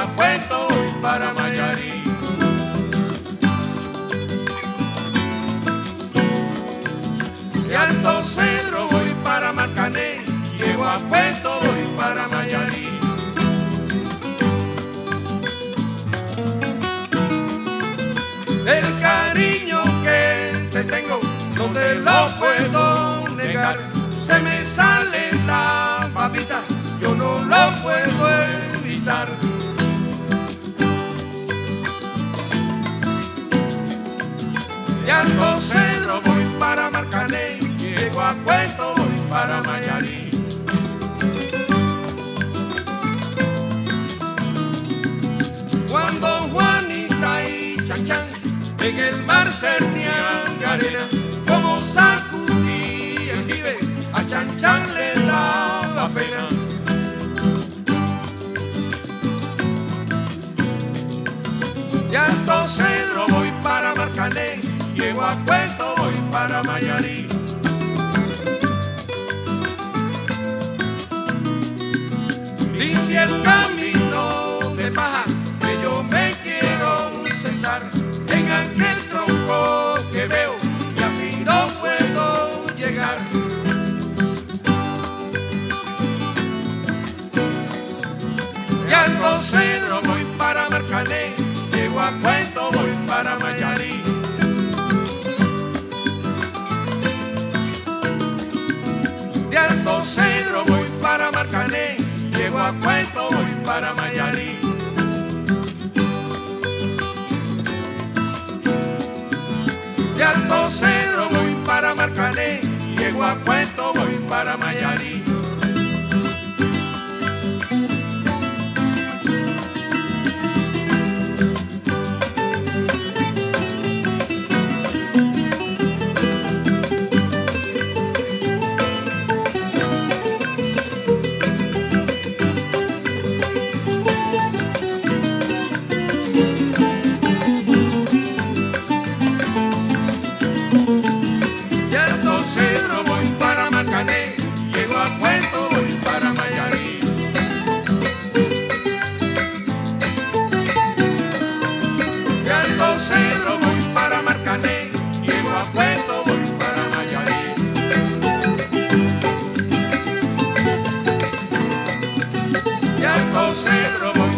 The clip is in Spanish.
Puerto, voy para Mayarí. De Alto Cedro voy para Marcané, llego a Puerto, voy para Mayarí. El cariño que te tengo no te lo puedo negar. Se me sale la babita, yo no lo puedo evitar. De Alto Cedro voy para Marcané, llego a Puerto, voy para Mayarí. Cuando Juanita y Chanchan en el mar cernían arena, como sacudí el jibe, a Chanchan le daba pena. De Alto Cedro voy para Marcané, llego a Puerto, voy para Mayarí. Limpia el camino de paja, que yo me quiero sentar en aquel tronco que veo, y así no puedo llegar. De Alto Cedro voy para Marcané, llego a Puerto, voy para Mayarí. De Alto Cedro voy para Marcané, llego a Puerto, voy para Mayarí. De Alto Cedro voy para Marcané, llego a Puerto, voy para Mayarí. De Alto Cedro voy para Marcané, llego a Puerto, voy para Mayarí. De Alto Cedro voy para Marcané, llego a Puerto, voy para Mayarí. De Alto Cedro voy